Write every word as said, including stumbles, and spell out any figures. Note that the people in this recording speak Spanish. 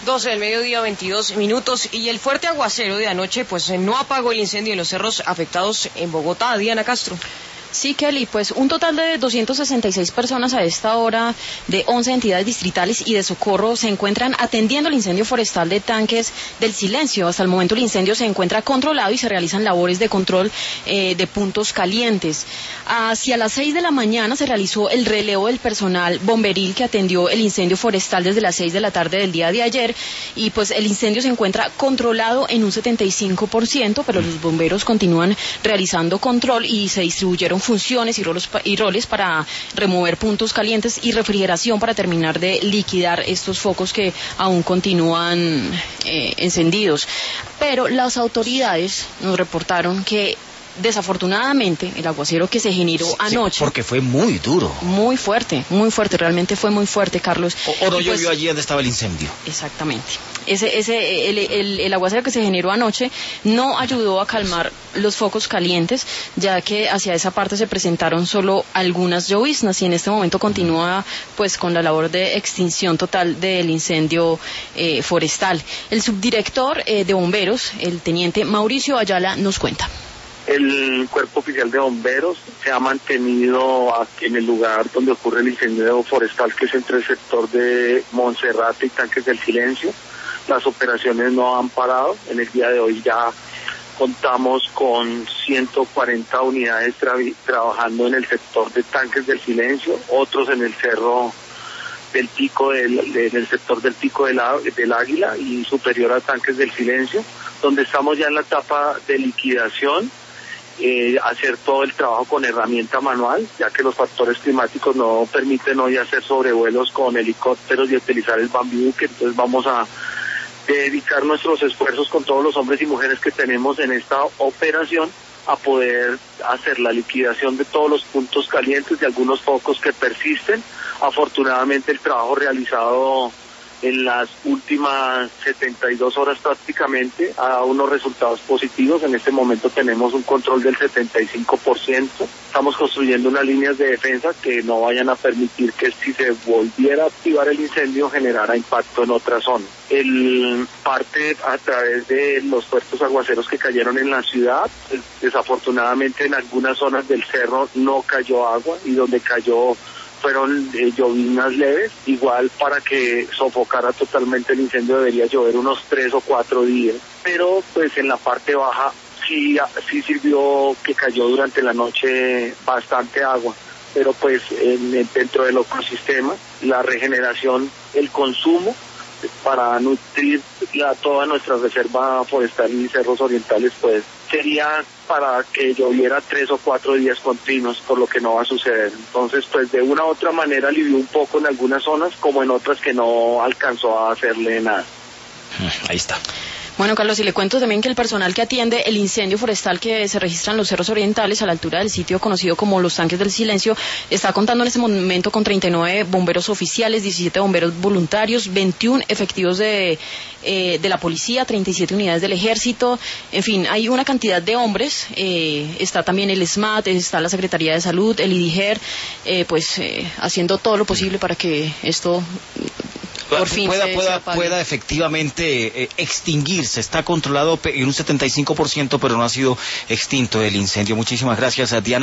doce del mediodía, veintidós minutos, y el fuerte aguacero de anoche pues no apagó el incendio en los cerros afectados en Bogotá. Diana Castro. Sí, Kelly, pues un total de doscientas sesenta y seis personas a esta hora de once entidades distritales y de socorro se encuentran atendiendo el incendio forestal de Tanques del Silencio. Hasta el momento el incendio se encuentra controlado y se realizan labores de control eh, de puntos calientes. Hacia las seis de la mañana se realizó el relevo del personal bomberil que atendió el incendio forestal desde las seis de la tarde del día de ayer, y pues el incendio se encuentra controlado en un setenta y cinco por ciento, pero los bomberos continúan realizando control y se distribuyeron funciones y roles, y roles para remover puntos calientes y refrigeración para terminar de liquidar estos focos que aún continúan eh, encendidos. Pero las autoridades nos reportaron que desafortunadamente el aguacero que se generó sí, anoche, porque fue muy duro, muy fuerte, muy fuerte, realmente fue muy fuerte, Carlos. O, o no llovió pues, allí donde estaba el incendio. Exactamente. Ese, ese, el, el, el aguacero que se generó anoche no ayudó a calmar los focos calientes, ya que hacia esa parte se presentaron solo algunas lloviznas y en este momento continúa pues con la labor de extinción total del incendio eh, forestal. El subdirector eh, de bomberos, el teniente Mauricio Ayala, nos cuenta. El Cuerpo Oficial de Bomberos se ha mantenido aquí en el lugar donde ocurre el incendio forestal, que es entre el sector de Monserrate y Tanques del Silencio. Las operaciones no han parado. En el día de hoy ya contamos con ciento cuarenta unidades tra- trabajando en el sector de Tanques del Silencio, otros en el cerro del Pico del, de, en el sector del Pico del, del Águila y superior a Tanques del Silencio, donde estamos ya en la etapa de liquidación. Eh, hacer todo el trabajo con herramienta manual, ya que los factores climáticos no permiten hoy hacer sobrevuelos con helicópteros y utilizar el bambuque. Entonces vamos a dedicar nuestros esfuerzos con todos los hombres y mujeres que tenemos en esta operación a poder hacer la liquidación de todos los puntos calientes, de algunos focos que persisten. Afortunadamente el trabajo realizado en las últimas setenta y dos horas prácticamente ha dado unos resultados positivos. En este momento tenemos un control del setenta y cinco por ciento. Estamos construyendo unas líneas de defensa que no vayan a permitir que si se volviera a activar el incendio generara impacto en otra zona. El parte a través de los fuertes aguaceros que cayeron en la ciudad, desafortunadamente en algunas zonas del cerro no cayó agua y donde cayó fueron eh, lloviznas leves. Igual para que sofocara totalmente el incendio debería llover unos tres o cuatro días, pero pues en la parte baja sí, sí sirvió que cayó durante la noche bastante agua, pero pues en, dentro del ecosistema, la regeneración, el consumo para nutrir la, toda nuestra reserva forestal y cerros orientales, pues sería para que lloviera tres o cuatro días continuos, por lo que no va a suceder. Entonces, pues de una u otra manera alivió un poco en algunas zonas, como en otras que no alcanzó a hacerle nada. Ahí está. Bueno, Carlos, y le cuento también que el personal que atiende el incendio forestal que se registra en los cerros orientales a la altura del sitio conocido como los Tanques del Silencio está contando en este momento con treinta y nueve bomberos oficiales, diecisiete bomberos voluntarios, veintiún efectivos de, eh, de la policía, treinta y siete unidades del ejército, en fin, hay una cantidad de hombres, eh, está también el SMAT, está la Secretaría de Salud, el IDIGER, eh, pues eh, haciendo todo lo posible para que esto por fin pueda, se, pueda, se pueda efectivamente eh, extinguirse. Está controlado en un setenta y cinco por ciento, pero no ha sido extinto el incendio. Muchísimas gracias a Diana.